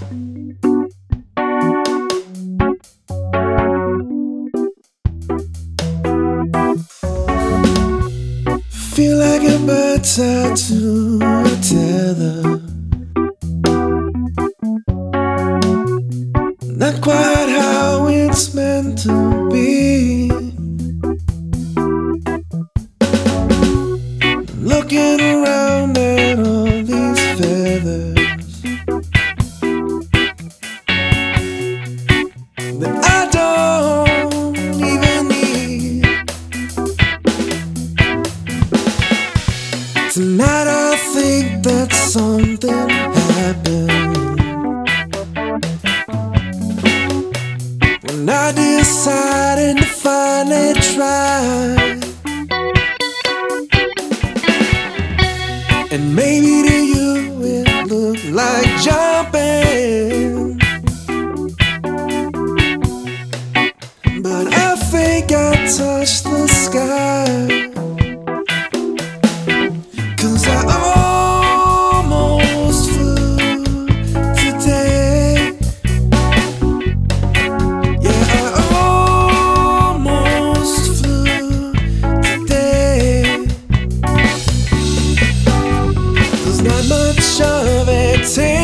Feel like a bird tied to a tether. Not quite how it's meant to be. Looking around at all these feathers that I don't even need. Tonight I think that something happened when I decided to finally try. And maybe to you it looked like jumping, but I think I touched the sky. 'Cause I almost flew today. Yeah, I almost flew today. There's not much of it.